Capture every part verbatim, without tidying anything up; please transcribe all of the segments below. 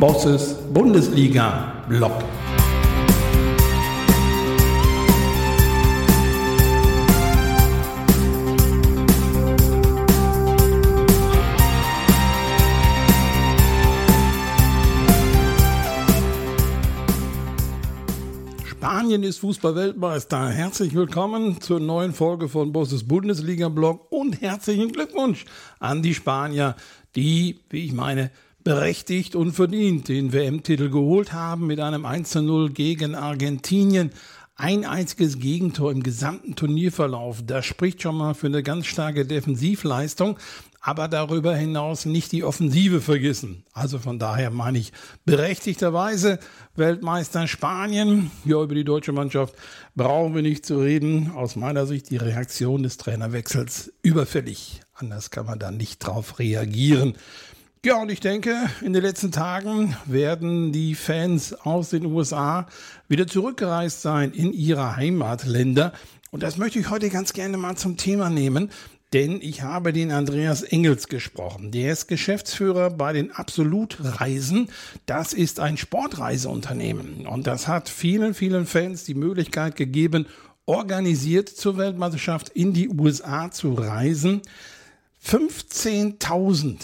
Bosses Bundesliga-Blog. Spanien ist Fußball-Weltmeister. Herzlich willkommen zur neuen Folge von Bosses Bundesliga-Blog und herzlichen Glückwunsch an die Spanier, die, wie ich meine, berechtigt und verdient den W M-Titel geholt haben mit einem eins zu null gegen Argentinien. Ein einziges Gegentor im gesamten Turnierverlauf. Das spricht schon mal für eine ganz starke Defensivleistung, aber darüber hinaus nicht die Offensive vergessen. Also von daher meine ich berechtigterweise Weltmeister Spanien. Ja, über die deutsche Mannschaft brauchen wir nicht zu reden. Aus meiner Sicht die Reaktion des Trainerwechsels überfällig. Anders kann man da nicht drauf reagieren. Ja, und ich denke, in den letzten Tagen werden die Fans aus den U S A wieder zurückgereist sein in ihre Heimatländer. Und das möchte ich heute ganz gerne mal zum Thema nehmen, denn ich habe den Andreas Engels gesprochen. Der ist Geschäftsführer bei den Absolut-Reisen. Das ist ein Sportreiseunternehmen und das hat vielen, vielen Fans die Möglichkeit gegeben, organisiert zur Weltmeisterschaft in die U S A zu reisen. fünfzehntausend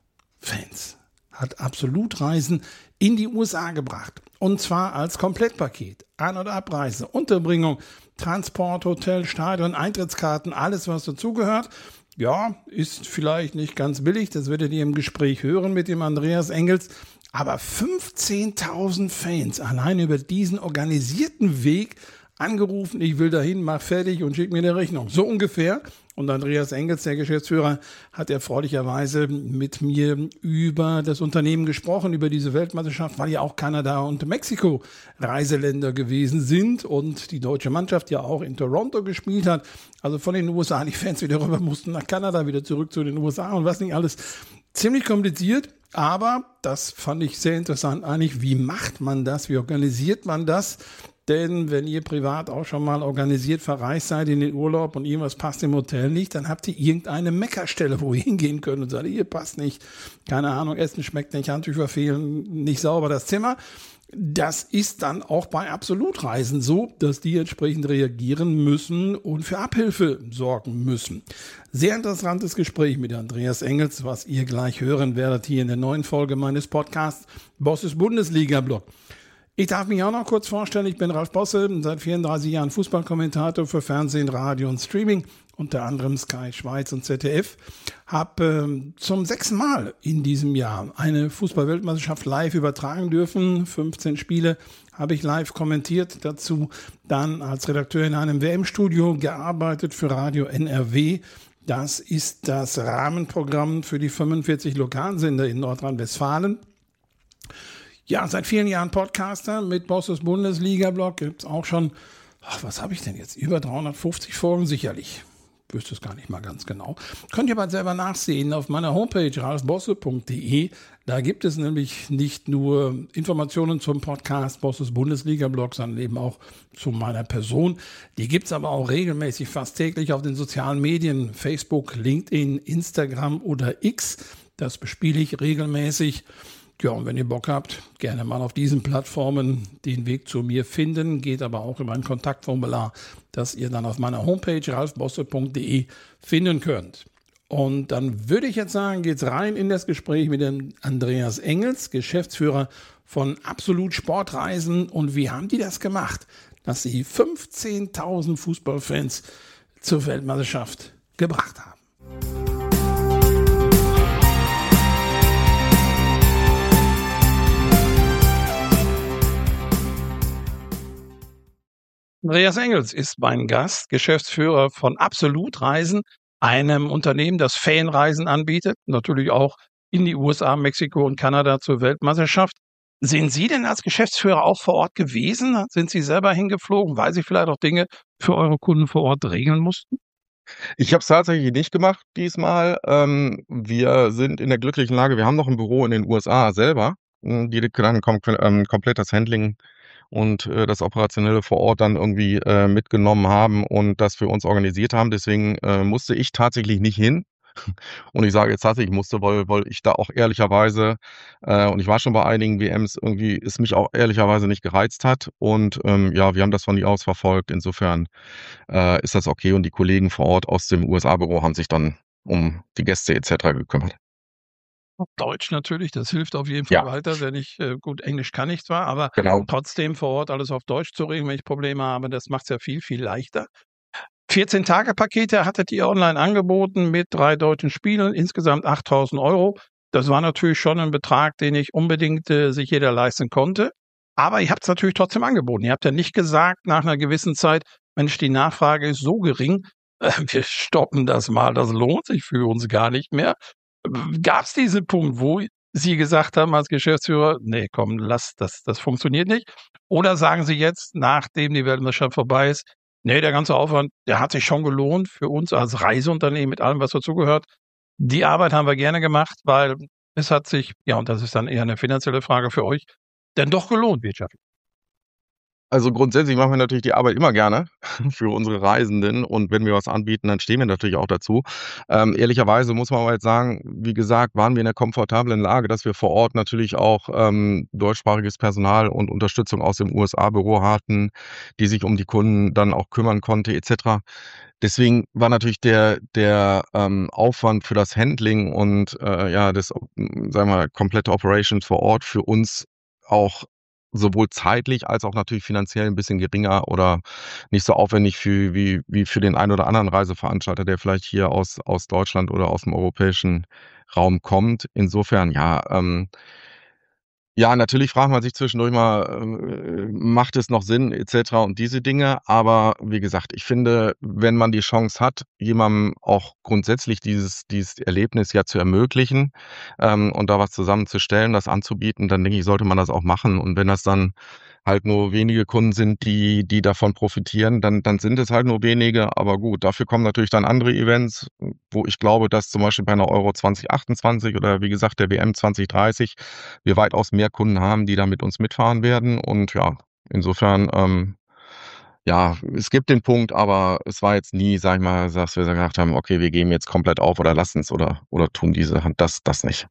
Fans hat Absolut-Reisen in die U S A gebracht. Und zwar als Komplettpaket. An- und Abreise, Unterbringung, Transport, Hotel, Stadion, Eintrittskarten, alles was dazugehört. Ja, ist vielleicht nicht ganz billig, das werdet ihr im Gespräch hören mit dem Andreas Engels. Aber fünfzehntausend Fans allein über diesen organisierten Weg angerufen, ich will dahin, mach fertig und schick mir eine Rechnung. So ungefähr. Und Andreas Engels, der Geschäftsführer, hat erfreulicherweise mit mir über das Unternehmen gesprochen, über diese Weltmeisterschaft, weil ja auch Kanada und Mexiko Reiseländer gewesen sind und die deutsche Mannschaft ja auch in Toronto gespielt hat. Also von den U S A, die Fans wieder rüber mussten nach Kanada, wieder zurück zu den U S A und was nicht alles. Ziemlich kompliziert, aber das fand ich sehr interessant eigentlich. Wie macht man das? Wie organisiert man das? Denn wenn ihr privat auch schon mal organisiert verreist seid in den Urlaub und irgendwas passt im Hotel nicht, dann habt ihr irgendeine Meckerstelle, wo ihr hingehen könnt und sagt, hier passt nicht, keine Ahnung, Essen schmeckt nicht, Handtücher fehlen, nicht sauber das Zimmer. Das ist dann auch bei Absolutreisen so, dass die entsprechend reagieren müssen und für Abhilfe sorgen müssen. Sehr interessantes Gespräch mit Andreas Engels, was ihr gleich hören werdet hier in der neuen Folge meines Podcasts Bosses Bundesliga-Blog. Ich darf mich auch noch kurz vorstellen, ich bin Ralf Bosse, seit vierunddreißig Jahren Fußballkommentator für Fernsehen, Radio und Streaming, unter anderem Sky Schweiz und Z D F. Habe äh, zum sechsten Mal in diesem Jahr eine Fußball-Weltmeisterschaft live übertragen dürfen. fünfzehn Spiele habe ich live kommentiert, dazu dann als Redakteur in einem W M-Studio gearbeitet für Radio N R W. Das ist das Rahmenprogramm für die fünfundvierzig Lokalsender in Nordrhein-Westfalen. Ja, seit vielen Jahren Podcaster mit Bosses Bundesliga-Blog. Gibt es auch schon, ach, was habe ich denn jetzt? Über dreihundertfünfzig Folgen sicherlich. Ich wüsste es gar nicht mal ganz genau. Könnt ihr mal selber nachsehen auf meiner Homepage ralf bosse punkt de. Da gibt es nämlich nicht nur Informationen zum Podcast Bosses Bundesliga-Blog, sondern eben auch zu meiner Person. Die gibt es aber auch regelmäßig, fast täglich auf den sozialen Medien. Facebook, LinkedIn, Instagram oder X. Das bespiele ich regelmäßig. Ja, und wenn ihr Bock habt, gerne mal auf diesen Plattformen den Weg zu mir finden. Geht aber auch über ein Kontaktformular, das ihr dann auf meiner Homepage ralf bosse punkt de finden könnt. Und dann würde ich jetzt sagen, geht's rein in das Gespräch mit dem Andreas Engels, Geschäftsführer von Absolut Sportreisen. Und wie haben die das gemacht, dass sie fünfzehntausend Fußballfans zur Weltmeisterschaft gebracht haben? Andreas Engels ist mein Gast, Geschäftsführer von Absolut Reisen, einem Unternehmen, das Fanreisen anbietet, natürlich auch in die U S A, Mexiko und Kanada zur Weltmeisterschaft. Sind Sie denn als Geschäftsführer auch vor Ort gewesen? Sind Sie selber hingeflogen, weil Sie vielleicht auch Dinge für eure Kunden vor Ort regeln mussten? Ich habe es tatsächlich nicht gemacht diesmal. Ähm, wir sind in der glücklichen Lage, wir haben noch ein Büro in den U S A selber, hm, die dann kom ähm, komplett das Handling und äh, das Operationelle vor Ort dann irgendwie äh, mitgenommen haben und das für uns organisiert haben. Deswegen äh, musste ich tatsächlich nicht hin. Und ich sage jetzt tatsächlich musste, weil, weil ich da auch ehrlicherweise, äh, und ich war schon bei einigen W Ms, irgendwie es mich auch ehrlicherweise nicht gereizt hat. Und ähm, ja, wir haben das von nie aus verfolgt. Insofern äh, ist das okay. Und die Kollegen vor Ort aus dem U S A-Büro haben sich dann um die Gäste et cetera gekümmert. Auf Deutsch natürlich, das hilft auf jeden Fall Ja, weiter, denn ich äh, gut, Englisch kann ich zwar, aber genau. trotzdem vor Ort alles auf Deutsch zu regeln, wenn ich Probleme habe, das macht's ja viel, viel leichter. vierzehn-Tage-Pakete hattet ihr online angeboten mit drei deutschen Spielen, insgesamt achttausend Euro. Das war natürlich schon ein Betrag, den nicht unbedingt äh, sich jeder leisten konnte. Aber ihr habt es natürlich trotzdem angeboten. Ihr habt ja nicht gesagt nach einer gewissen Zeit, Mensch, die Nachfrage ist so gering, äh, wir stoppen das mal, das lohnt sich für uns gar nicht mehr. Gab es diesen Punkt, wo Sie gesagt haben als Geschäftsführer, nee, komm, lass, das, das funktioniert nicht? Oder sagen Sie jetzt, nachdem die Weltmeisterschaft vorbei ist, nee, der ganze Aufwand, der hat sich schon gelohnt für uns als Reiseunternehmen mit allem, was dazugehört. Die Arbeit haben wir gerne gemacht, weil es hat sich, ja, und das ist dann eher eine finanzielle Frage für euch, denn doch gelohnt wirtschaftlich. Also, grundsätzlich machen wir natürlich die Arbeit immer gerne für unsere Reisenden und wenn wir was anbieten, dann stehen wir natürlich auch dazu. Ähm, ehrlicherweise muss man aber jetzt sagen, wie gesagt, waren wir in der komfortablen Lage, dass wir vor Ort natürlich auch ähm, deutschsprachiges Personal und Unterstützung aus dem U S A-Büro hatten, die sich um die Kunden dann auch kümmern konnte et cetera. Deswegen war natürlich der der ähm, Aufwand für das Handling und äh, ja, das, hm, sagen wir mal, komplette Operations vor Ort für uns auch sowohl zeitlich als auch natürlich finanziell ein bisschen geringer oder nicht so aufwendig für wie wie für den einen oder anderen Reiseveranstalter, der vielleicht hier aus aus Deutschland oder aus dem europäischen Raum kommt. Insofern, ja, ähm ja, natürlich fragt man sich zwischendurch mal, äh, macht es noch Sinn et cetera und diese Dinge. Aber wie gesagt, ich finde, wenn man die Chance hat, jemandem auch grundsätzlich dieses dieses Erlebnis ja zu ermöglichen, ähm, und da was zusammenzustellen, das anzubieten, dann denke ich, sollte man das auch machen. Und wenn das dann halt nur wenige Kunden sind, die die davon profitieren, dann dann sind es halt nur wenige. Aber gut, dafür kommen natürlich dann andere Events, wo ich glaube, dass zum Beispiel bei einer Euro zwanzig achtundzwanzig oder wie gesagt der W M zwanzig dreißig wir weitaus mehr Kunden haben, die da mit uns mitfahren werden. Und ja, insofern, ähm, ja, es gibt den Punkt, aber es war jetzt nie, sage ich mal, dass wir gesagt haben: „Okay, wir geben jetzt komplett auf oder lassen's oder oder tun diese Hand“, das das nicht.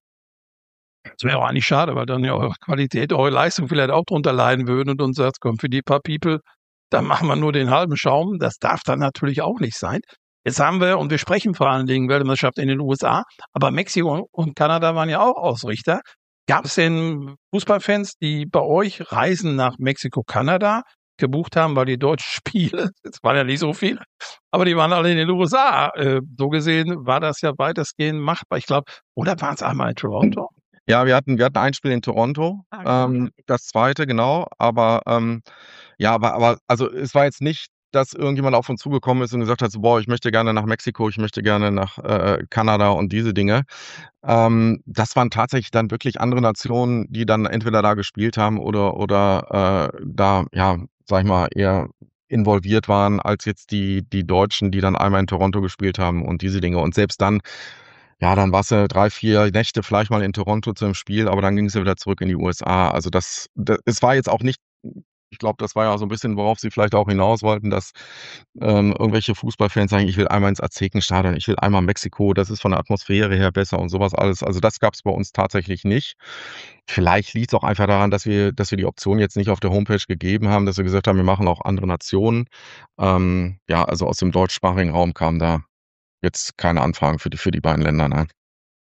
Das wäre auch eigentlich schade, weil dann ja eure Qualität, eure Leistung vielleicht auch drunter leiden würden und uns sagt, komm, für die paar People, da machen wir nur den halben Schaum. Das darf dann natürlich auch nicht sein. Jetzt haben wir, und wir sprechen vor allen Dingen Weltmeisterschaft in den U S A, aber Mexiko und Kanada waren ja auch Ausrichter. Gab es denn Fußballfans, die bei euch Reisen nach Mexiko, Kanada gebucht haben, weil die deutschen Spiele, es waren ja nicht so viele, aber die waren alle in den U S A. Äh, so gesehen war das ja weitestgehend machbar. Ich glaube, oder waren es einmal in Toronto? Ja, wir hatten wir hatten ein Spiel in Toronto, Ah, genau. ähm, das zweite genau, aber, ähm, ja, aber aber also, es war jetzt nicht, dass irgendjemand auf uns zugekommen ist und gesagt hat so: „Boah, ich möchte gerne nach Mexiko, ich möchte gerne nach, äh, Kanada“ und diese Dinge. Ähm, das waren tatsächlich dann wirklich andere Nationen, die dann entweder da gespielt haben oder oder, äh, da, ja, sage ich mal, eher involviert waren als jetzt die die Deutschen, die dann einmal in Toronto gespielt haben und diese Dinge. Und selbst dann, ja, dann warst du drei, vier Nächte vielleicht mal in Toronto zum Spiel, aber dann ging's ja wieder zurück in die U S A. Also, das da es war jetzt auch nicht, ich glaube, das war ja so 'n bisschen, worauf Sie vielleicht auch hinaus wollten, dass ähm, irgendwelche Fußballfans sagen: „Ich will einmal ins Aztekenstadion, ich will einmal Mexiko, das ist von der Atmosphäre her besser“ und so was alles. Also, das gab's bei uns tatsächlich nicht. Vielleicht liegt's auch einfach daran, dass wir dass wir die Option jetzt nicht auf der Homepage gegeben haben, dass wir gesagt haben, wir machen auch andere Nationen. Ähm, ja, also, aus dem deutschsprachigen Raum kamen da jetzt keine Anfragen für die für die beiden Länder, nein.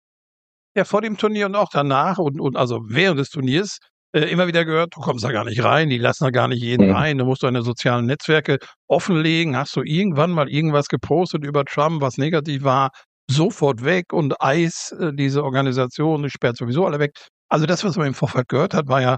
Ja, vor dem Turnier und auch danach und und also während des Turniers, äh, immer wieder gehört: „Du kommst da gar nicht rein, die lassen da gar nicht jeden Mhm. rein, du musst deine sozialen Netzwerke offenlegen.“ Hast du irgendwann mal irgendwas gepostet über Trump, was negativ war? Sofort weg und ICE, äh, diese Organisation, die sperrt sowieso alle weg. Also das, was man im Vorfeld gehört hat, war ja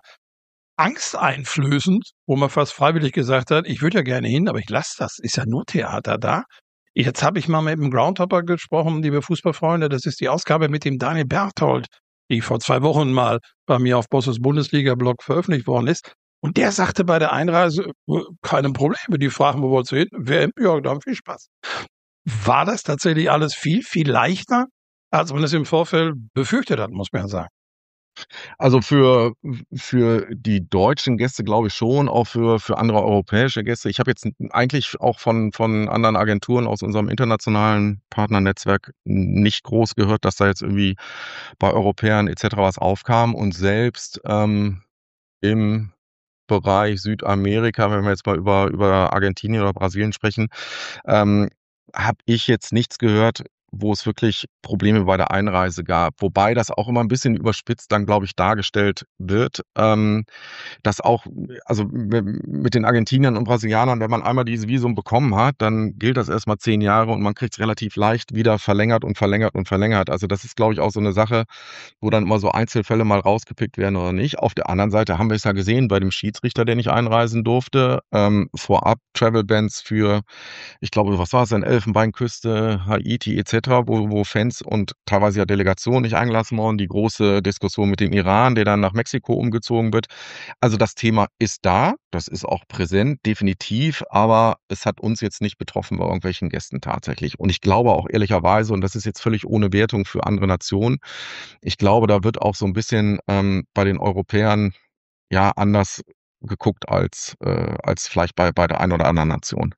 angsteinflößend, wo man fast freiwillig gesagt hat: „Ich würde ja gerne hin, aber ich lasse das. Ist ja nur Theater da.“ Jetzt habe ich mal mit dem Groundhopper gesprochen, liebe Fußballfreunde. Das ist die Ausgabe mit dem Daniel Berthold, die vor zwei Wochen mal bei mir auf Bosses Bundesliga-Blog veröffentlicht worden ist. Und der sagte bei der Einreise: „Äh, keine Probleme.“ Die fragen: „Wo wolltest du hin?“ „W M“, „Ja, dann viel Spaß.“ War das tatsächlich alles viel, viel leichter, als man es im Vorfeld befürchtet hat, muss man ja sagen. Also für, für die deutschen Gäste glaube ich schon, auch für, für andere europäische Gäste. Ich habe jetzt eigentlich auch von, von anderen Agenturen aus unserem internationalen Partnernetzwerk nicht groß gehört, dass da jetzt irgendwie bei Europäern et cetera was aufkam. Und selbst ähm, im Bereich Südamerika, wenn wir jetzt mal über, über Argentinien oder Brasilien sprechen, ähm, habe ich jetzt nichts gehört, wo es wirklich Probleme bei der Einreise gab. Wobei das auch immer ein bisschen überspitzt dann, glaube ich, dargestellt wird. Ähm, dass auch, also m- mit den Argentiniern und Brasilianern, wenn man einmal dieses Visum bekommen hat, dann gilt das erstmal zehn Jahre und man kriegt es relativ leicht wieder verlängert und verlängert und verlängert. Also das ist, glaube ich, auch so eine Sache, wo dann immer so Einzelfälle mal rausgepickt werden oder nicht. Auf der anderen Seite haben wir es ja gesehen bei dem Schiedsrichter, der nicht einreisen durfte, ähm, vorab Travel Bans für, ich glaube, was war es denn, Elfenbeinküste, Haiti et cetera, wo, wo Fans und teilweise ja Delegationen nicht eingelassen wurden. Die große Diskussion mit dem Iran, der dann nach Mexiko umgezogen wird. Also das Thema ist da, das ist auch präsent, definitiv, aber es hat uns jetzt nicht betroffen bei irgendwelchen Gästen tatsächlich. Und ich glaube auch ehrlicherweise, und das ist jetzt völlig ohne Wertung für andere Nationen, ich glaube, da wird auch so ein bisschen ähm, bei den Europäern ja anders geguckt als, äh, als vielleicht bei, bei der einen oder anderen Nation.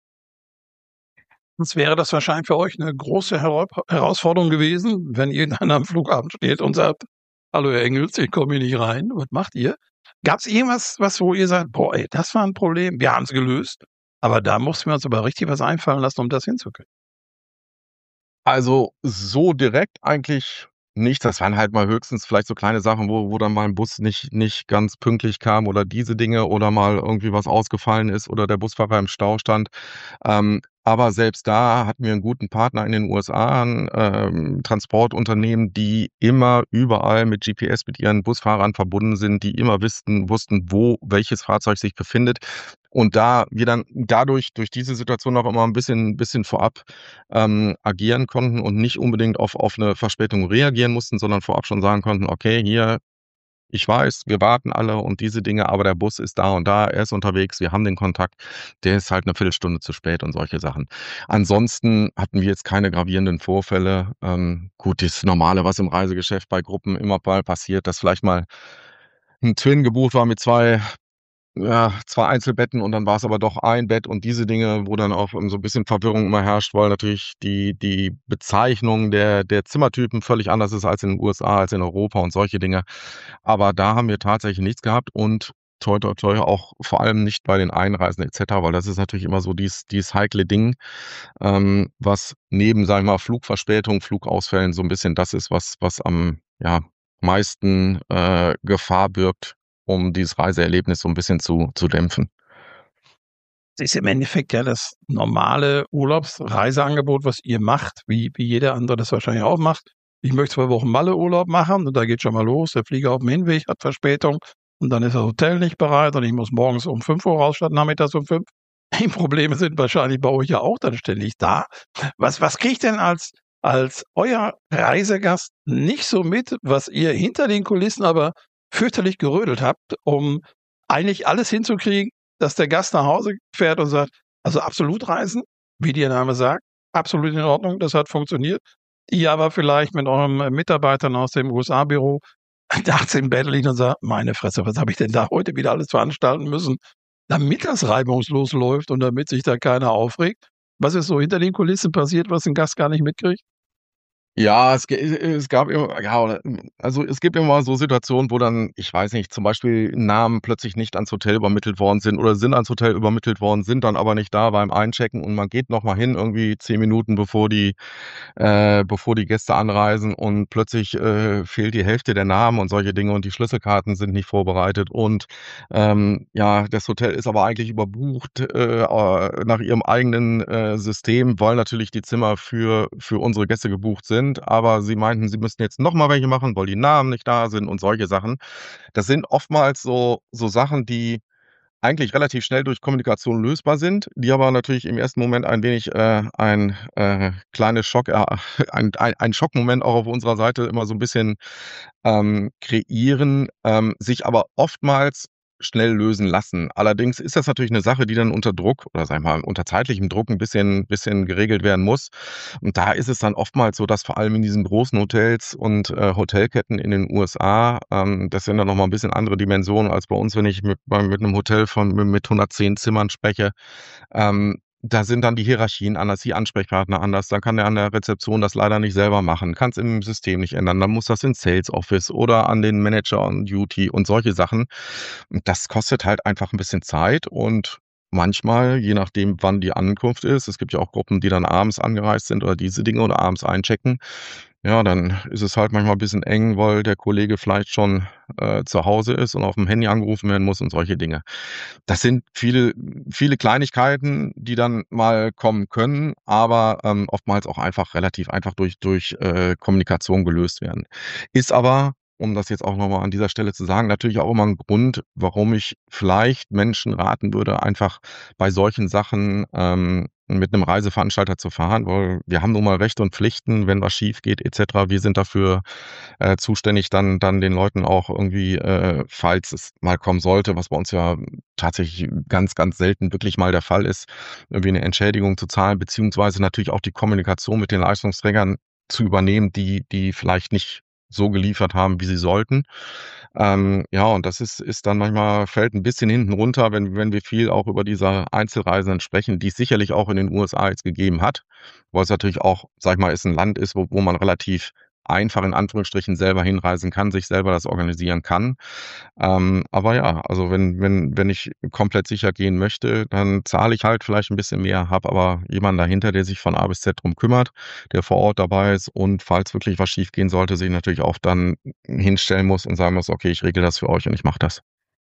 Sonst wäre das wahrscheinlich für euch eine große Hera Herausforderung gewesen, wenn irgendeiner am Flughafen steht und sagt: „Hallo Herr Engels, ich komme hier nicht rein. Was macht ihr?“ Gab's irgendwas, was wo ihr sagt: „Boah, ey, das war 'n Problem. Wir haben's gelöst, aber da mussten wir uns aber richtig was einfallen lassen, um das hinzukriegen?“ Also, so direkt eigentlich nicht. Das waren halt mal höchstens vielleicht so kleine Sachen, wo wo dann mal 'n Bus nicht nicht ganz pünktlich kam oder diese Dinge oder mal irgendwie was ausgefallen ist oder der Busfahrer im Stau stand. Ähm, aber selbst da hatten wir 'n guten Partner in den U S A, 'n, ähm, Transportunternehmen, die immer überall mit G P S mit ihren Busfahrern verbunden sind, die immer wussten wussten, wo welches Fahrzeug sich befindet. Und da wir dann dadurch durch diese Situation auch immer 'n bisschen bisschen vorab ähm, agieren konnten und nicht unbedingt auf auf 'ne Verspätung reagieren mussten, sondern vorab schon sagen konnten: „Okay, hier, ich weiß, wir warten alle und diese Dinge, aber der Bus ist da und da, er ist unterwegs, wir haben den Kontakt, der ist halt 'ne Viertelstunde zu spät“ und solche Sachen. Ansonsten hatten wir jetzt keine gravierenden Vorfälle. Ähm, gut, das Normale, was im Reisegeschäft bei Gruppen immer mal passiert, dass vielleicht mal 'n Twin gebucht war mit zwei ja, zwei Einzelbetten und dann war es aber doch ein Bett und diese Dinge, wo dann auch, ähm, so 'n bisschen Verwirrung immer herrscht, weil natürlich die die Bezeichnung der der Zimmertypen völlig anders ist als in den U S A, als in Europa und solche Dinge. Aber da haben wir tatsächlich nichts gehabt und toi, toi, toi auch vor allem nicht bei den Einreisen et cetera, weil das ist natürlich immer so dies dieses heikle Ding, ähm, was neben, sage ich mal, Flugverspätung, Flugausfällen so 'n bisschen das ist, was was am, ja, meisten, äh, Gefahr birgt, um dieses Reiseerlebnis so 'n bisschen zu zu dämpfen. Es ist im Endeffekt ja das normale Urlaubsreiseangebot, was ihr macht, wie wie jeder andere das wahrscheinlich auch macht. Ich möchte zwei Wochen Malle-Urlaub machen und da geht schon mal los. Der Flieger aufm Hinweg hat Verspätung und dann ist das Hotel nicht bereit und ich muss morgens um fünf Uhr raus statt nachmittags um fünf. Die Probleme sind wahrscheinlich bei euch ja auch dann ständig da. Was was kriegt denn als als euer Reisegast nicht so mit, was ihr hinter den Kulissen aber fürchterlich gerödelt habt, um eigentlich alles hinzukriegen, dass der Gast nach Hause fährt und sagt: „Also, Absolutreisen, wie der Name sagt, absolut in Ordnung, das hat funktioniert.“ Ihr aber vielleicht mit eurem äh, Mitarbeitern aus dem U S A-Büro nachts im Bett liegt und sagt: „Meine Fresse, was habe ich denn da heute wieder alles veranstalten müssen, damit das reibungslos läuft und damit sich da keiner aufregt?“ Was ist so hinter den Kulissen passiert, was 'n Gast gar nicht mitkriegt? Ja, es ge äh, es gab immer ja, oder hm, also, es gibt immer mal so Situationen, wo dann, ich weiß nicht, zum Beispiel Namen plötzlich nicht ans Hotel übermittelt worden sind oder sind ans Hotel übermittelt worden, sind dann aber nicht da beim Einchecken und man geht noch mal hin, irgendwie zehn Minuten bevor die äh, bevor die Gäste anreisen und plötzlich, äh, fehlt die Hälfte der Namen und solche Dinge und die Schlüsselkarten sind nicht vorbereitet und, ähm, ja, das Hotel ist aber eigentlich überbucht, äh, äh, nach ihrem eigenen, äh, System, weil natürlich die Zimmer für für unsere Gäste gebucht sind, aber sie meinten, sie müssten jetzt noch mal welche machen, weil die Namen nicht da sind und solche Sachen. Das sind oftmals so so Sachen, die eigentlich relativ schnell durch Kommunikation lösbar sind, die aber natürlich im ersten Moment ein wenig, äh, ein, äh, kleines Schock äh, ein ein ein Schockmoment auch auf unserer Seite immer so 'n bisschen, ähm, kreieren, ähm, sich aber oftmals schnell lösen lassen. Allerdings ist das natürlich eine Sache, die dann unter Druck oder sag ich mal, unter zeitlichem Druck ein bisschen bisschen geregelt werden muss. Und da ist es dann oftmals so, dass vor allem in diesen großen Hotels und, äh, Hotelketten in den U S A, ähm, das sind dann noch mal 'n bisschen andere Dimensionen als bei uns, wenn ich mit bei mit 'nem Hotel von mit hundertzehn Zimmern spreche. Ähm, da sind dann die Hierarchien anders, die Ansprechpartner anders. Dann kann der an der Rezeption das leider nicht selber machen, kann's im System nicht ändern. Dann muss das ins Sales Office oder an den Manager on Duty und solche Sachen. Und das kostet halt einfach 'n bisschen Zeit und manchmal, je nachdem, wann die Ankunft ist, es gibt ja auch Gruppen, die dann abends angereist sind oder diese Dinge oder abends einchecken. Ja, dann ist es halt manchmal 'n bisschen eng, weil der Kollege vielleicht schon, äh, zu Hause ist und aufm Handy angerufen werden muss und solche Dinge. Das sind viele viele Kleinigkeiten, die dann mal kommen können, aber, ähm, oftmals auch einfach relativ einfach durch durch, äh, Kommunikation gelöst werden. Ist aber, um das jetzt auch noch mal an dieser Stelle zu sagen, natürlich auch immer 'n Grund, warum ich vielleicht Menschen raten würde, einfach bei solchen Sachen, ähm, mit 'nem Reiseveranstalter zu fahren, weil wir haben nun mal Rechte und Pflichten, wenn was schiefgeht et cetera. Wir sind dafür, äh, zuständig, dann dann den Leuten auch irgendwie, äh, falls es mal kommen sollte, was bei uns ja tatsächlich ganz, ganz selten wirklich mal der Fall ist, irgendwie 'ne Entschädigung zu zahlen, beziehungsweise natürlich auch die Kommunikation mit den Leistungsträgern zu übernehmen, die die vielleicht nicht so geliefert haben, wie sie sollten. Ähm, ja, und das ist ist dann manchmal fällt 'n bisschen hinten runter, wenn wenn wir viel auch über diese Einzelreisen sprechen, die es sicherlich auch in den U S A jetzt gegeben hat, weil es natürlich auch, sage ich mal, ist 'n Land ist, wo wo man relativ einfach in Anführungsstrichen selber hinreisen kann, sich selber das organisieren kann. Ähm, aber ja, also wenn wenn wenn ich komplett sicher gehen möchte, dann zahle ich halt vielleicht 'n bisschen mehr, habe aber jemanden dahinter, der sich von A bis Z drum kümmert, der vor Ort dabei ist und falls wirklich was schiefgehen sollte, sich natürlich auch dann hinstellen muss und sagen muss: „Okay, ich regle das für euch und ich mache das.“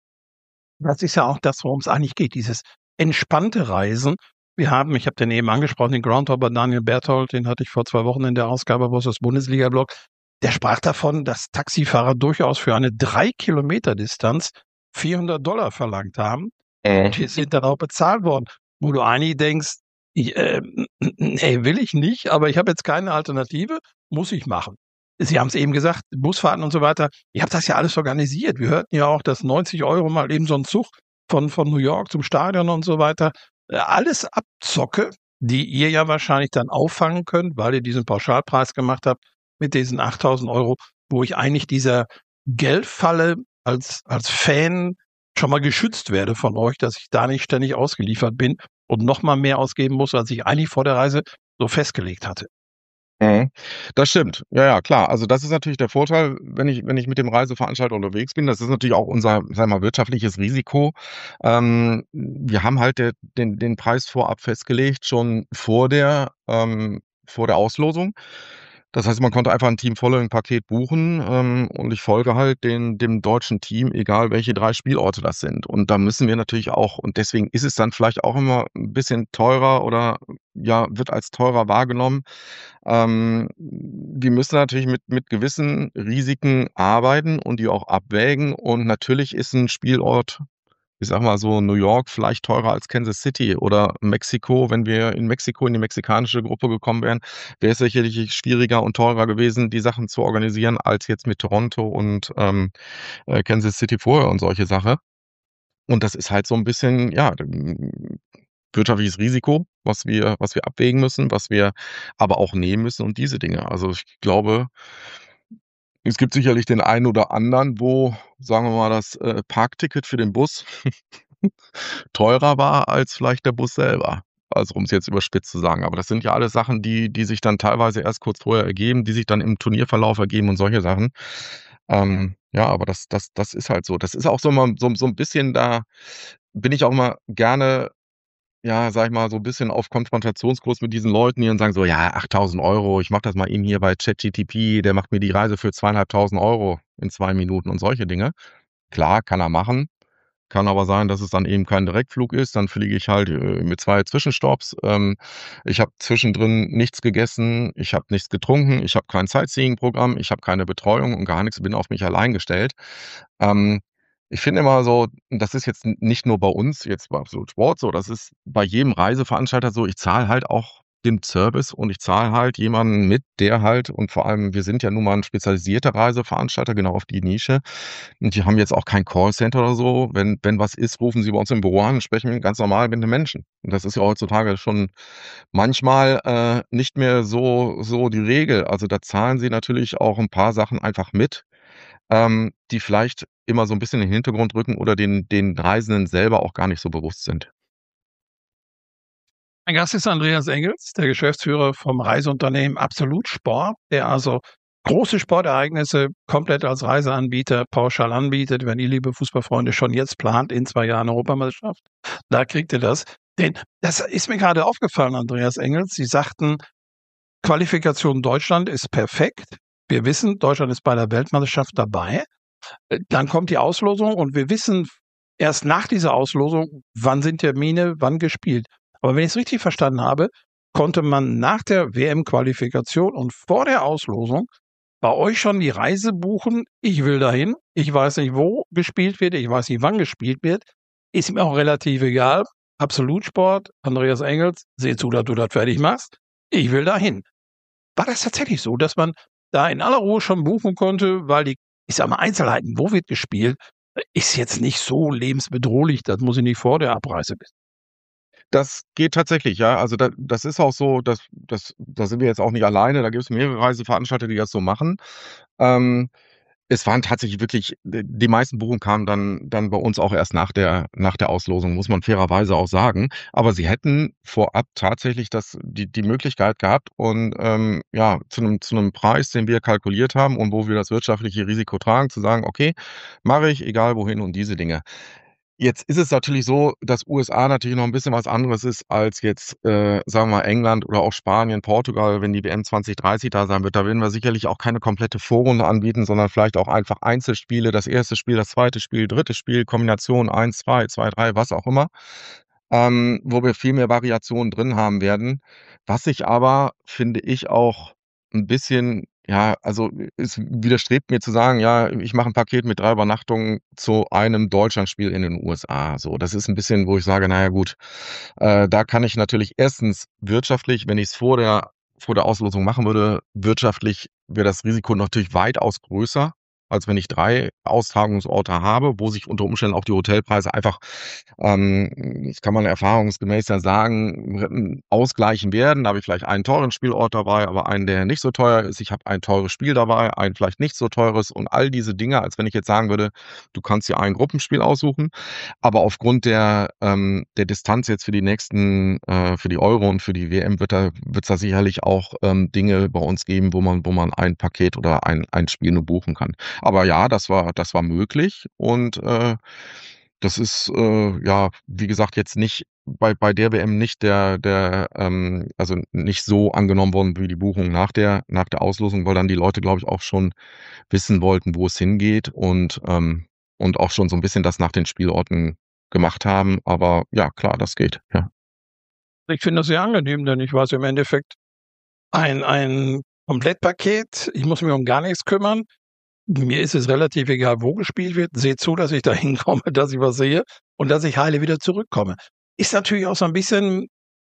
Das ist ja auch das, worum's eigentlich geht, dieses entspannte Reisen. Wir haben ich habe den eben angesprochen, den Groundhopper Daniel Berthold, den hatte ich vor zwei Wochen in der Ausgabe Vosses Bundesliga-Blog. Der sprach davon, dass Taxifahrer durchaus für eine drei Kilometer Distanz vierhundert Dollar verlangt haben. Äh. Die sind dann auch bezahlt worden, wo du eigentlich denkst: „Ich, ähm, ne, will ich nicht, aber ich habe jetzt keine Alternative, muss ich machen.“ Sie haben's eben gesagt, Busfahrten und so weiter. Ihr habt das ja alles organisiert. Wir hörten ja auch, dass neunzig Euro mal eben so 'n Zug von von New York zum Stadion und so weiter. Äh, alles Abzocke, die ihr ja wahrscheinlich dann auffangen könnt, weil ihr diesen Pauschalpreis gemacht habt mit diesen achttausend Euro, wo ich eigentlich dieser Geldfalle als als Fan schon mal geschützt werde von euch, dass ich da nicht ständig ausgeliefert bin und noch mal mehr ausgeben muss, als ich eigentlich vor der Reise so festgelegt hatte. Mhm. Das stimmt. Ja, ja, klar. Also, das ist natürlich der Vorteil, wenn ich wenn ich mit dem Reiseveranstalter unterwegs bin. Das ist natürlich auch unser, sagen wir mal, wirtschaftliches Risiko. Ähm, wir haben halt der den den Preis vorab festgelegt, schon vor der ähm, vor der Auslosung. Das heißt, man konnte einfach 'n Team-Following-Paket buchen, ähm, und ich folge halt den dem deutschen Team, egal welche drei Spielorte das sind. Und da müssen wir natürlich auch und deswegen ist es dann vielleicht auch immer 'n bisschen teurer oder, ja, wird als teurer wahrgenommen. Ähm, wir müssen natürlich mit mit gewissen Risiken arbeiten und die auch abwägen. Und natürlich ist 'n Spielort, ich sage mal so, New York vielleicht teurer als Kansas City oder Mexiko. Wenn wir in Mexiko in die mexikanische Gruppe gekommen wären, wäre es sicherlich schwieriger und teurer gewesen, die Sachen zu organisieren, als jetzt mit Toronto und, ähm, äh, Kansas City vorher und solche Sache. Und das ist halt so 'n bisschen, ja, hm, wirtschaftliches Risiko, was wir was wir abwägen müssen, was wir aber auch nehmen müssen und diese Dinge. Also, ich glaube es gibt sicherlich den einen oder anderen, wo, sagen wir mal, das, äh, Parkticket für den Bus teurer war als vielleicht der Bus selber. Also, um's jetzt überspitzt zu sagen. Aber das sind ja alles Sachen, die die sich dann teilweise erst kurz vorher ergeben, die sich dann im Turnierverlauf ergeben und solche Sachen. Ähm, ja, aber das das das ist halt so. Das ist auch so mal so so 'n bisschen da bin ich auch immer gerne, ja, sage ich mal, so 'n bisschen auf Konfrontationskurs mit diesen Leuten, die dann sagen so: „Ja, achttausend Euro, ich mache das mal eben hier bei ChatGTP, der macht mir die Reise für zweitausendfünfhundert Euro in zwei Minuten“ und solche Dinge. Klar, kann er machen. Kann aber sein, dass es dann eben kein Direktflug ist. Dann fliege ich halt, äh, mit zwei Zwischenstopps. Ähm, ich habe zwischendrin nichts gegessen, ich habe nichts getrunken, ich habe kein Sightseeing-Programm, ich habe keine Betreuung und gar nix, bin auf mich allein gestellt. Ähm, ich finde immer so, das ist jetzt n nicht nur bei uns jetzt bei Absolut Sport so, das ist bei jedem Reiseveranstalter so, ich zahle halt auch den Service und ich zahle halt jemanden mit, der halt und vor allem, wir sind ja nun mal 'n spezialisierter Reiseveranstalter, genau auf die Nische. Und die haben jetzt auch kein Callcenter oder so. Wenn wenn was ist, rufen sie bei uns im Büro an und sprechen ganz normal mit 'nem Menschen. Und das ist ja heutzutage schon manchmal, äh, nicht mehr so so die Regel. Also, da zahlen sie natürlich auch 'n paar Sachen einfach mit, ähm, die vielleicht immer so 'n bisschen in den Hintergrund rücken oder den den Reisenden selber auch gar nicht so bewusst sind. Mein Gast ist Andreas Engels, der Geschäftsführer vom Reiseunternehmen Absolut Sport, der also große Sportereignisse komplett als Reiseanbieter pauschal anbietet. Wenn ihr, liebe Fußballfreunde, schon jetzt plant in zwei Jahren Europameisterschaft, da kriegt ihr das. Denn das ist mir gerade aufgefallen, Andreas Engels. Sie sagten, Qualifikation Deutschland ist perfekt. Wir wissen, Deutschland ist bei der Weltmeisterschaft dabei. Äh, dann kommt die Auslosung und wir wissen erst nach dieser Auslosung, wann sind Termine, wann gespielt. Aber wenn ich's richtig verstanden habe, konnte man nach der W M-Qualifikation und vor der Auslosung bei euch schon die Reise buchen: „Ich will dahin. Ich weiß nicht, wo gespielt wird. Ich weiß nicht, wann gespielt wird. Ist mir auch relativ egal. Absolut Sport, Andreas Engels, sehe zu, dass du das fertig machst. Ich will dahin.“ War das tatsächlich so, dass man da in aller Ruhe schon buchen konnte, weil die, ich sage mal, Einzelheiten, wo wird gespielt, äh, ist jetzt nicht so lebensbedrohlich, das muss ich nicht vor der Abreise wissen? Das geht tatsächlich, ja. Also, da das ist auch so, dass das da sind wir jetzt auch nicht alleine, da gibt's mehrere Reiseveranstalter, die das so machen. Ähm, es waren tatsächlich wirklich d die meisten Buchungen kamen dann dann bei uns auch erst nach der nach der Auslosung, muss man fairerweise auch sagen. Aber sie hätten vorab tatsächlich das die die Möglichkeit gehabt und, ähm, ja, zu 'nem zu 'nem Preis, den wir kalkuliert haben und wo wir das wirtschaftliche Risiko tragen, zu sagen: „Okay, mache ich, egal wohin“ und diese Dinge. Jetzt ist es natürlich so, dass U S A natürlich noch 'n bisschen was anderes ist als jetzt, äh, sagen wir mal, England oder auch Spanien, Portugal, wenn die W M zwanzig dreißig da sein wird. Da werden wir sicherlich auch keine komplette Vorrunde anbieten, sondern vielleicht auch einfach Einzelspiele, das erste Spiel, das zweite Spiel, dritte Spiel, Kombination eins, zwei, zwei, drei, was auch immer, ähm, wo wir viel mehr Variationen drin haben werden. Was sich aber, finde ich, auch 'n bisschen ja, also, es widerstrebt mir zu sagen: „Ja, ich mache 'n Paket mit drei Übernachtungen zu einem Deutschlandspiel in den U S A“, so. Das ist 'n bisschen, wo ich sage: „Na ja, gut, äh, da kann ich natürlich erstens wirtschaftlich, wenn ich's vor der vor der Auslosung machen würde wirtschaftlich wäre das Risiko natürlich weitaus größer, als wenn ich drei Austragungsorte habe, wo sich unter Umständen auch die Hotelpreise einfach, ähm, das kann man erfahrungsgemäß ja sagen, ausgleichen werden. Da habe ich vielleicht einen teuren Spielort dabei, aber einen, der nicht so teuer ist. Ich habe ein teures Spiel dabei, ein vielleicht nicht so teures und all diese Dinge, als wenn ich jetzt sagen würde: „Du kannst dir ein Gruppenspiel aussuchen.“ Aber aufgrund der, ähm der Distanz jetzt für die nächsten äh, für die Euro und für die W M wird da wird's da sicherlich auch, ähm, Dinge bei uns geben, wo man wo man ein Paket oder ein ein Spiel nur buchen kann. Aber ja, das war das war möglich und, äh, das ist, äh, ja, wie gesagt, jetzt nicht bei bei der W M nicht der der, ähm also, nicht so angenommen worden wie die Buchung nach der nach der Auslosung, weil dann die Leute, glaube ich, auch schon wissen wollten, wo es hingeht und, ähm und auch schon so 'n bisschen das nach den Spielorten gemacht haben. Aber ja, klar, das geht, ja. Ich finde das sehr angenehm, denn ich weiß im Endeffekt ein ein Komplettpaket. Ich muss mich um gar nichts kümmern. Mir ist es relativ egal, wo gespielt wird. Seht zu, dass ich da hinkomme, dass ich was sehe und dass ich heile wieder zurückkomme. Ist natürlich auch so 'n bisschen,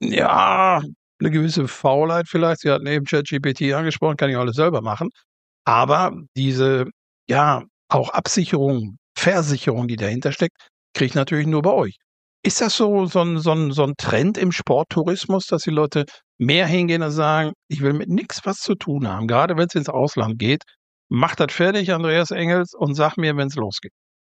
ja, 'ne gewisse Faulheit vielleicht. Sie hatten eben ChatGPT angesprochen, kann ich alles selber machen. Aber diese, ja, auch Absicherung, Versicherung, die dahinter steckt, kriege ich natürlich nur bei euch. Ist das so so 'n so 'n so 'n Trend im Sporttourismus, dass die Leute mehr hingehen und sagen: „Ich will mit nix was zu tun haben, grade wenn's ins Ausland geht. Mach das fertig, Andreas Engels, und sag mir, wenn's losgeht.“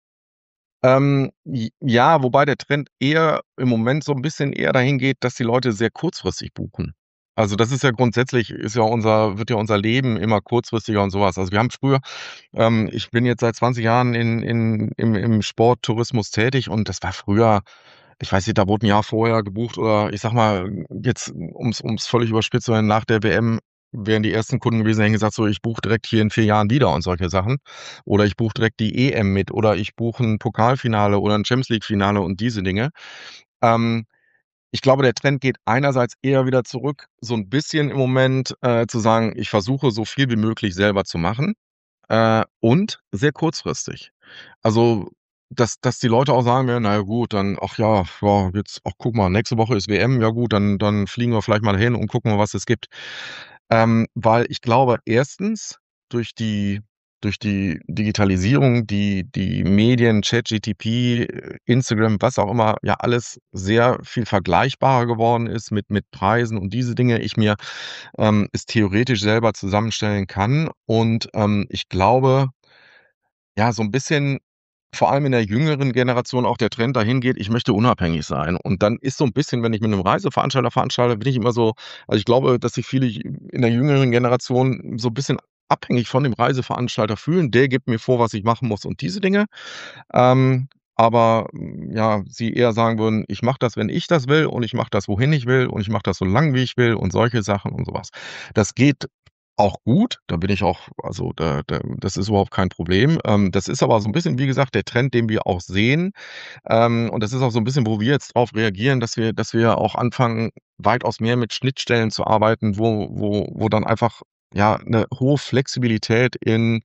Ähm, j ja, wobei der Trend eher im Moment so 'n bisschen eher dahin geht, dass die Leute sehr kurzfristig buchen. Also, das ist ja grundsätzlich ist ja unser wird ja unser Leben immer kurzfristiger und so was. Also, wir haben früher ähm, ich bin jetzt seit zwanzig Jahren in in im im Sporttourismus tätig und das war früher ich weiß nicht, da wurde 'n Jahr vorher gebucht oder ich sage mal, jetzt, um's um's völlig überspitzt zu sagen, nach der W M wären die ersten Kunden gewesen, die hätten gesagt: „So, ich buche direkt hier in vier Jahren wieder“ und solche Sachen. Oder ich buche direkt die E M mit oder ich buche 'n Pokalfinale oder 'n Champions-League-Finale und diese Dinge. Ähm, ich glaube, der Trend geht einerseits eher wieder zurück, so 'n bisschen im Moment, äh, zu sagen: „Ich versuche, so viel wie möglich selber zu machen“, äh, und sehr kurzfristig. Also, dass dass die Leute auch sagen werden: „Na ja gut, dann ach ja, ja, jetzt ach guck mal, nächste Woche ist W M, ja gut, dann dann fliegen wir vielleicht mal dahin und gucken mal, was es gibt.“ Ähm, weil ich glaube, erstens durch die durch die Digitalisierung, die die Medien, ChatGTP, äh, Instagram, was auch immer, ja alles sehr viel vergleichbarer geworden ist mit mit Preisen und diese Dinge ich mir, ähm, es theoretisch selber zusammenstellen kann. Und, ähm, ich glaube ja, so 'n bisschen vor allem in der jüngeren Generation auch der Trend dahin geht, ich möchte unabhängig sein. Und dann ist so 'n bisschen, wenn ich mit 'nem Reiseveranstalter veranstalte, bin ich immer so also, ich glaube, dass sich viele j in der jüngeren Generation so bisschen abhängig von dem Reiseveranstalter fühlen. Der gibt mir vor, was ich machen muss und diese Dinge. Ähm, aber, hm, ja, sie eher sagen würden: „Ich mache das, wenn ich das will und ich mache das, wohin ich will und ich mache das so lang, wie ich will“ und solche Sachen und so was. Das geht auch gut, da bin ich auch also, da da das ist überhaupt kein Problem. Ähm, das ist aber so 'n bisschen, wie gesagt, der Trend, den wir auch sehen. Ähm, und das ist auch so 'n bisschen, wo wir jetzt drauf reagieren, dass wir dass wir auch anfangen, weitaus mehr mit Schnittstellen zu arbeiten, wo wo wo dann einfach, ja, 'ne hohe Flexibilität in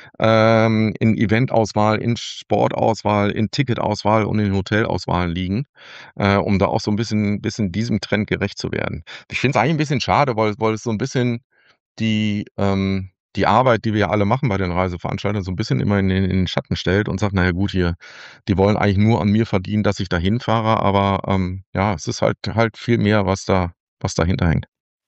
ähm, in Eventauswahl, in Sportauswahl, in Ticketauswahl und in Hotelauswahl liegen, äh, um da auch so 'n bisschen bisschen diesem Trend gerecht zu werden. Ich finde es eigentlich 'n bisschen schade, weil weil es so 'n bisschen die ähm, die Arbeit, die wir alle machen bei den Reiseveranstaltern, so 'n bisschen immer in den in den Schatten stellt und sagt: „Na ja gut, hier, die wollen eigentlich nur an mir verdienen, dass ich da hinfahre“, aber, ähm, ja, es ist halt halt viel mehr, was da was dahinter hängt.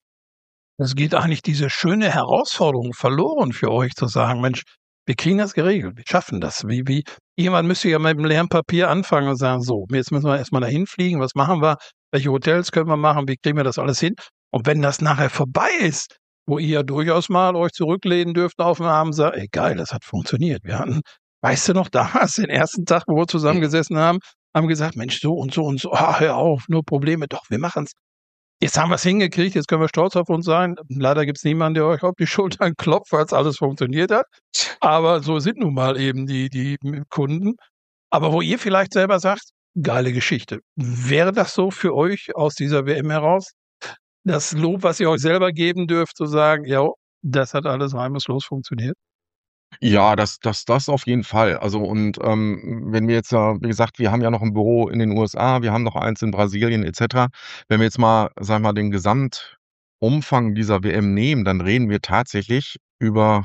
Es geht eigentlich diese schöne Herausforderung verloren für euch zu sagen: „Mensch, wir kriegen das geregelt, wir schaffen das.“ Wie wie jemand müsste ja mit 'm leeren Papier anfangen und sagen: „So, jetzt müssen wir erst mal dahin fliegen. Was machen wir? Welche Hotels können wir machen? Wie kriegen wir das alles hin?“ Und wenn das nachher vorbei ist, wo ihr ja durchaus mal euch zurücklehnen dürft auf 'n Abend, sagt: „Ey geil, das hat funktioniert. Wir hatten weißt du noch damals den ersten Tag, wo wir zusammengesessen haben, haben gesagt: ‚Mensch, so und so und so, ah, hör auf, nur Probleme.‘ Doch, wir machen's. Jetzt haben wir's hingekriegt, jetzt können wir stolz auf uns sein.“ Leider gibt's niemanden, der euch auf die Schultern klopft, weil's alles funktioniert hat. Aber so sind nun mal eben die die, hm, Kunden. Aber wo ihr vielleicht selber sagt: „Geile Geschichte.“ Wäre das so für euch aus dieser W M heraus das Lob, was ihr euch selber geben dürft, zu sagen: „Jo, das hat alles reibungslos funktioniert?“ Ja, das das das auf jeden Fall. Also und, ähm, wenn wir jetzt ja wie gesagt, wir haben ja noch 'n Büro in den USA, wir haben noch eins in Brasilien et cetera. Wenn wir jetzt mal, sagen wir mal, den Gesamtumfang dieser W M nehmen, dann reden wir tatsächlich über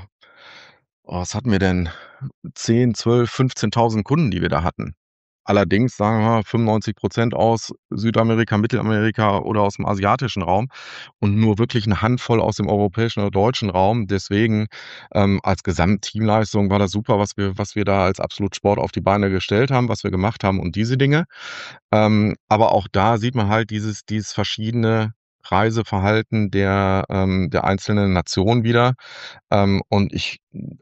oh, was hatten wir denn? zehn, zwölf, fünfzehntausend Kunden, die wir da hatten. Allerdings, sagen wir mal, fünfundneunzig Prozent aus Südamerika, Mittelamerika oder aus'm asiatischen Raum und nur wirklich 'ne Handvoll aus dem europäischen oder deutschen Raum. Deswegen, ähm, als Gesamtteamleistung war das super, was wir was wir da als Absolut Sport auf die Beine gestellt haben, was wir gemacht haben und diese Dinge. Ähm, aber auch da sieht man halt dieses dieses verschiedene Reiseverhalten der ähm, der einzelnen Nationen wieder. Ähm, und ich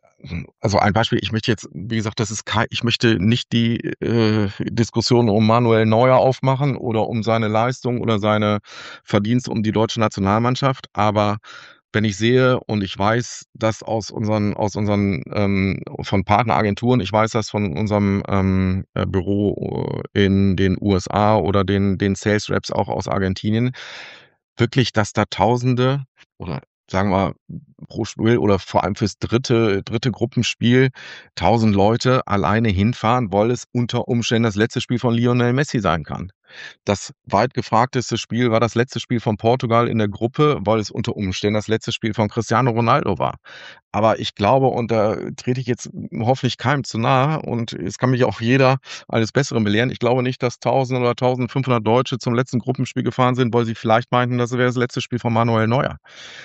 also ein Beispiel, ich möchte jetzt wie gesagt, das ist kei ich möchte nicht die, äh, Diskussion um Manuel Neuer aufmachen oder um seine Leistung oder seine Verdienste um die deutsche Nationalmannschaft. Aber wenn ich sehe und ich weiß, dass aus unseren aus unseren, ähm von Partneragenturen, ich weiß das von unserem, ähm, äh, Büro in den USA oder den den Sales Reps auch aus Argentinien, wirklich, dass da Tausende oder sagen wir pro Spiel oder vor allem fürs dritte dritte Gruppenspiel tausend Leute alleine hinfahren, weil es unter Umständen das letzte Spiel von Lionel Messi sein kann. Das weitgefragteste Spiel war das letzte Spiel von Portugal in der Gruppe, weil es unter Umständen das letzte Spiel von Cristiano Ronaldo war. Aber ich glaube, und da trete ich jetzt hoffentlich keinem zu nahe und es kann mich auch jeder eines Besseren belehren. Ich glaube nicht, dass tausend oder tausendfünfhundert Deutsche zum letzten Gruppenspiel gefahren sind, weil sie vielleicht meinten, das wäre das letzte Spiel von Manuel Neuer.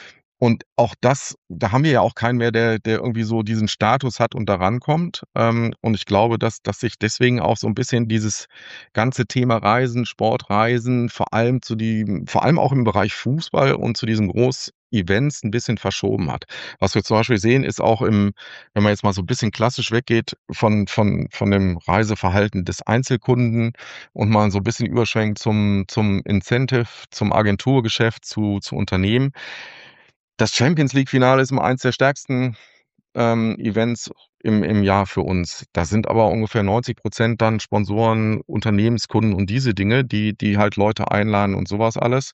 Und auch das da haben wir ja auch keinen mehr, der der irgendwie so diesen Status hat und da rankommt. Ähm, und ich glaube, dass dass sich deswegen auch so 'n bisschen dieses ganze Thema Reisen, Sportreisen, vor allem zu die vor allem auch im Bereich Fußball und zu diesen Großevents 'n bisschen verschoben hat. Was wir zum Beispiel sehen, ist auch im wenn man jetzt mal so 'n bisschen klassisch weggeht von von von dem Reiseverhalten des Einzelkunden und mal so 'n bisschen überschwenkt zum zum Incentive, zum Agenturgeschäft, zu zu Unternehmen. Das Champions-League-Finale ist immer eins der stärksten, ähm, Events im im Jahr für uns. Da sind aber ungefähr neunzig Prozent dann Sponsoren, Unternehmenskunden und diese Dinge, die die halt Leute einladen und so was alles.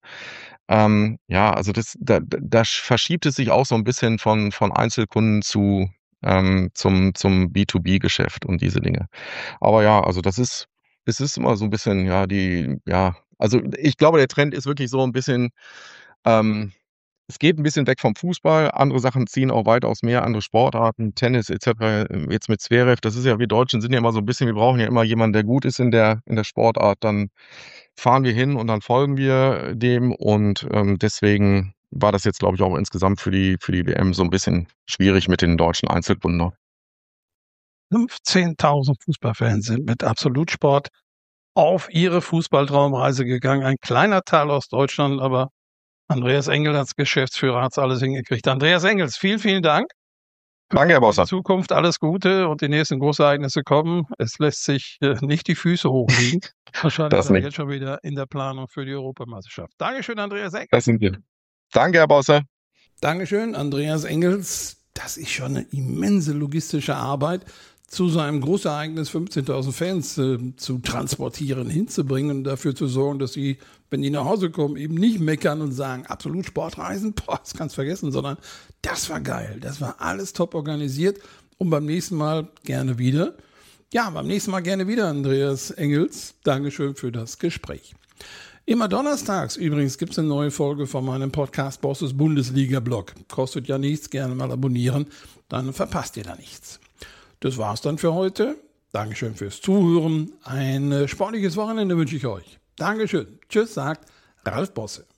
Ähm, ja, also das da da da verschiebt es sich auch so 'n bisschen von von Einzelkunden zu ähm, zum, zum B zwei B-Geschäft und diese Dinge. Aber ja, also das ist, es ist immer so ein bisschen, ja, die, ja, also ich glaube, der Trend ist wirklich so ein bisschen, ähm, es geht ein bisschen weg vom Fußball. Andere Sachen ziehen auch weitaus mehr, andere Sportarten, Tennis et cetera. Jetzt mit Zverev, das ist ja, wir Deutschen sind ja immer so ein bisschen, wir brauchen ja immer jemanden, der gut ist in der in der Sportart. Dann fahren wir hin und dann folgen wir dem und, ähm, deswegen war das jetzt, glaube ich, auch insgesamt für die für die W M so ein bisschen schwierig mit den deutschen Einzelkunden noch. fünfzehntausend Fußballfans sind mit Absolutsport auf ihre Fußballtraumreise gegangen. Ein kleiner Teil aus Deutschland, aber Andreas Engel als Geschäftsführer hat es alles hingekriegt. Andreas Engels, vielen, vielen Dank. Danke, Herr In Bosser. Zukunft alles Gute und die nächsten Großereignisse kommen. Es lässt sich äh, nicht die Füße hochlegen. Wahrscheinlich Das sind wir nicht. jetzt schon wieder in der Planung für die Europameisterschaft. Dankeschön, Andreas Engels. Das sind wir. Danke, Herr Bosser. Dankeschön, Andreas Engels. Das ist schon eine immense logistische Arbeit, zu so einem Großereignis fünfzehntausend Fans äh, zu transportieren, hinzubringen und dafür zu sorgen, dass sie, wenn die nach Hause kommen, eben nicht meckern und sagen, absolut Sportreisen, boah, das kannst du vergessen, sondern das war geil, das war alles top organisiert und beim nächsten Mal gerne wieder. Ja, beim nächsten Mal gerne wieder, Andreas Engels. Dankeschön für das Gespräch. Immer donnerstags übrigens gibt es eine neue Folge von meinem Podcast Bosses Bundesliga-Blog. Kostet ja nichts, gerne mal abonnieren, dann verpasst ihr da nichts. Das war's dann für heute. Dankeschön fürs Zuhören. Ein sportliches Wochenende wünsche ich euch. Dankeschön. Tschüss, sagt Ralf Bosse.